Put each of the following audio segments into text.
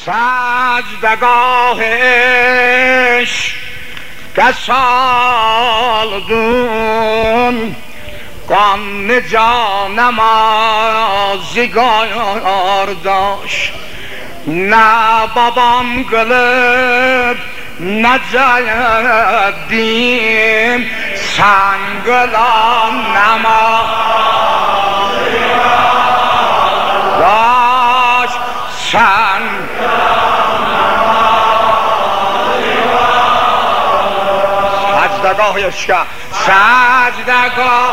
سجدگاهش کسالدون قان جانم آزگار داشت نه بابام قلب نه جدیم سنگلان نماز داشت سجدگاهش که سجدگاه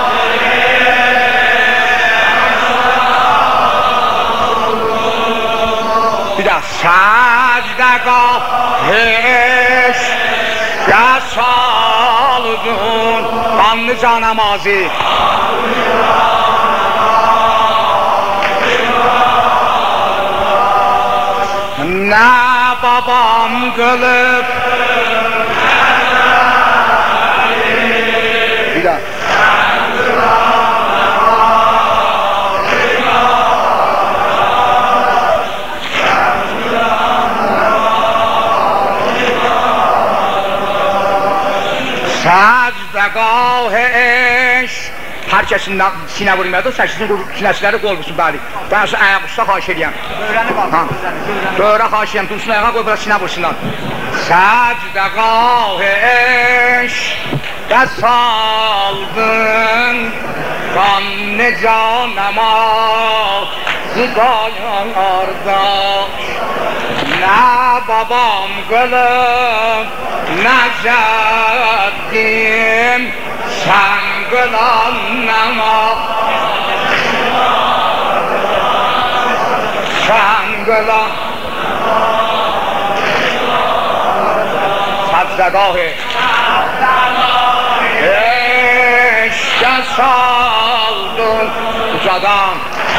بیده سجدگاهش کسالدون قان جانمازی نه بابام قلب بیده سجدگاهش هر کسی سینه بریم میاد و سینه رو گل بسون بلی ben şu ayak usta xahiş edeyim dövrə xahiş edeyim dursun ayağa qoy bura sinə vursunlar səcdəgah-eş saldın qan-ı canəma zıqayan ardaş nə babam qılıb nə cəddim sən qılan namaz سنگلا سجدگاه عشق سالدون زدم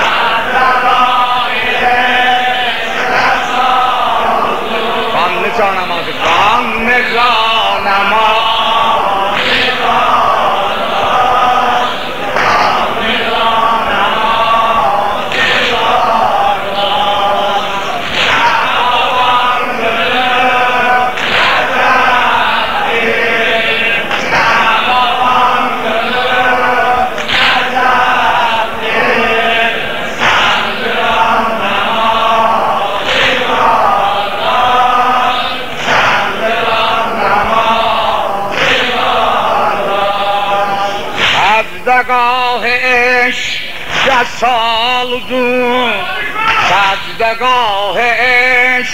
قان جانماز قان جانماز سجدگاهش سالدون سجدگاهش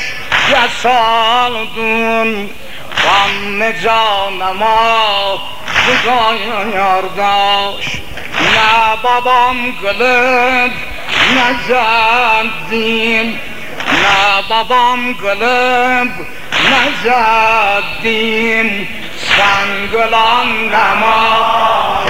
سالدون قان جانما زگایر داشت نه بابام قلب نه جدیم نه بابام قلب نه جدیم سنگلان نماز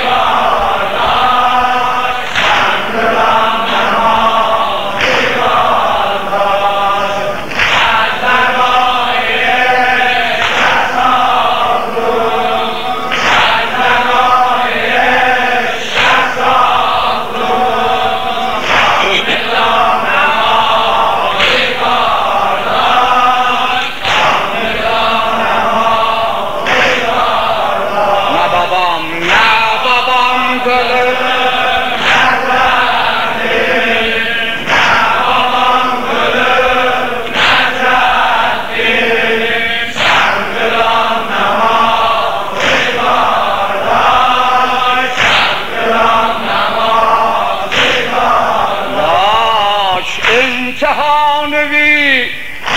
امتحانوی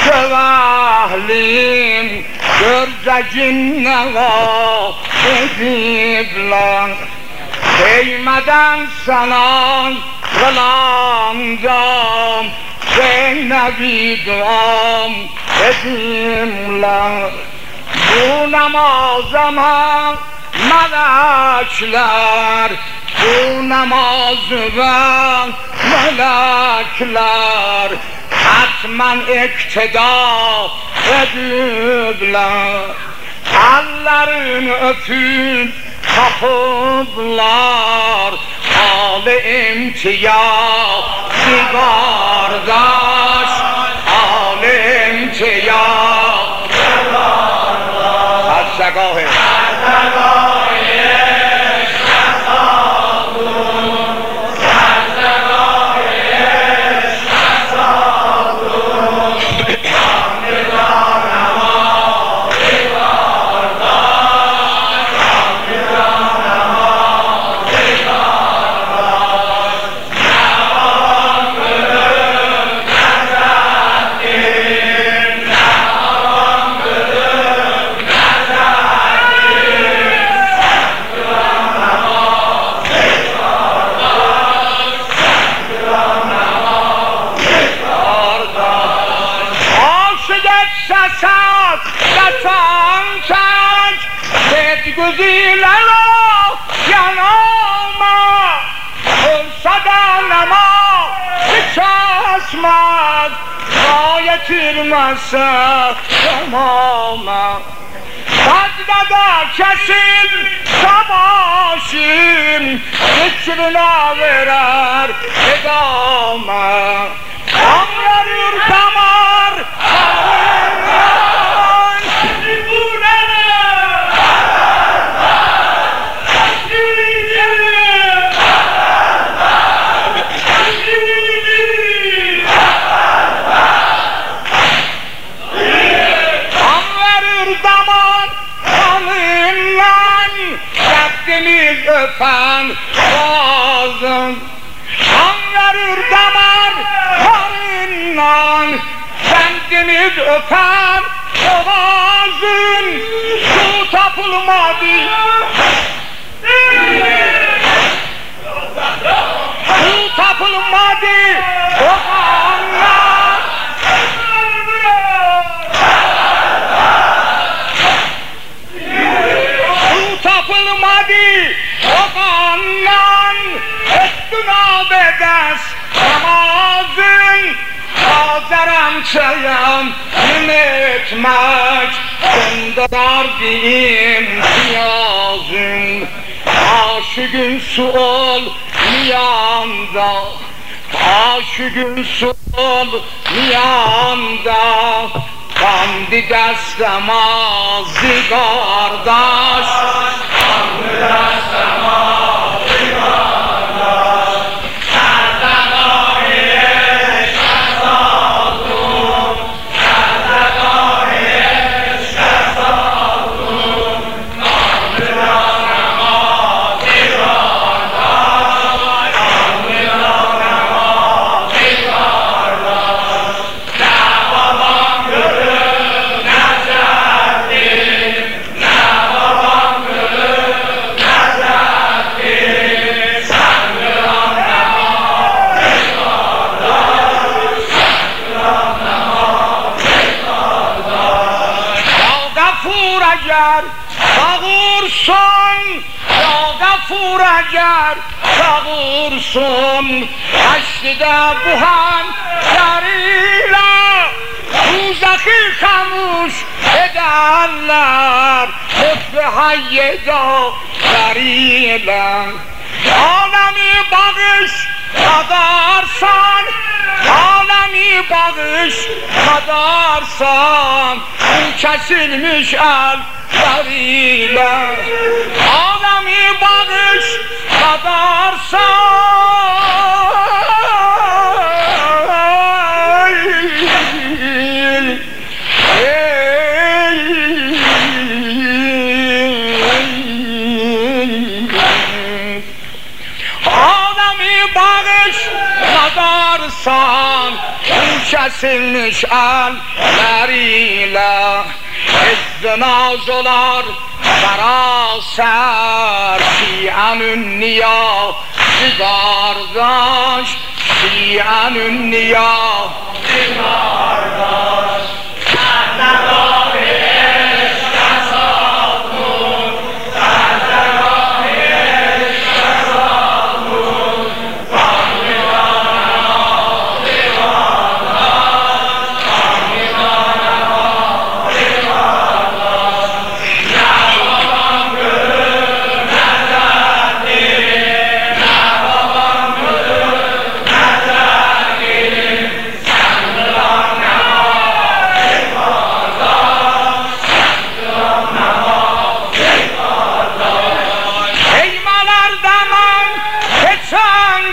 sevahlim Görcəkin nəva ediblər Değmədən sana qılancam Zeynəbi duam edimlər Bu namazama melekler Bu namazı ben melekler Hatman iktida edibler Ellerini öpüp kapıblar Hal-i imtiyaz kardeş Hal چه یا از سگاه Masa tamama Badda kesin savaşın Güçlüğüne verer edama Anlarır damar öpen boğazın Anlarır damar karından Kendimiz öpen boğazın Su tapılmadı Su tapılmadı boğazlar Su tapılmadı Oğandan ettin bedes namazın Hazırım çayım etmek Gönderer imtiyazın Aşıkın su ol niyanda Aşıkın su ol niyanda Kandı destemazdı kardeş Kandı destemazdı kardeş Serdagahiş kesaldım Serdagahiş kesaldım Kandı destemazdı kardeş Kandı destemazdı kardeş Ne babam görür ne cennetim Ne babam görür ne cennetim Sen gram namazı kardeş Sen gram namazı kardeş Ya Gafur eğer sağırsan Ya Gafur eğer sağırsan Eşli'de buhan yarıyla Uzakı kamuş ederler Lütfü hayyedâleriyle Alemi bağış kadarsan Alemi bağış kadarsan Kesilmiş elleriyle Alemi bağış kadarsan Alemi bağış kadarsan kesilmiş elleriyle İzzin arzular saraser Şianün niyazı kardeş Şianün niyazı kardeş Serdagahiş kesaldım Serdagahiş kesaldım Kandı namazı kardeş Kandı namazı kardeş Ne babam görür ne cennetim Ne babam görür ne cennetim Sen gram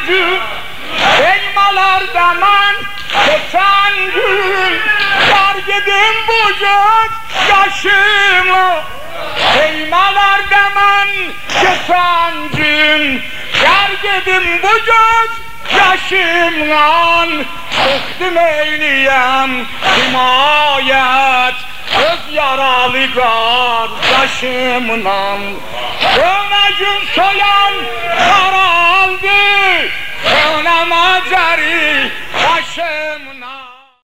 gül elmalarda man geçen gül yar gedim bu göz yaşımı elmalarda man geçen gün yar gedim bu göz yaşımdan bıktım eyleyem himayet öz yaralı kardeşimden öne gün soyan karaldı öne maceri başım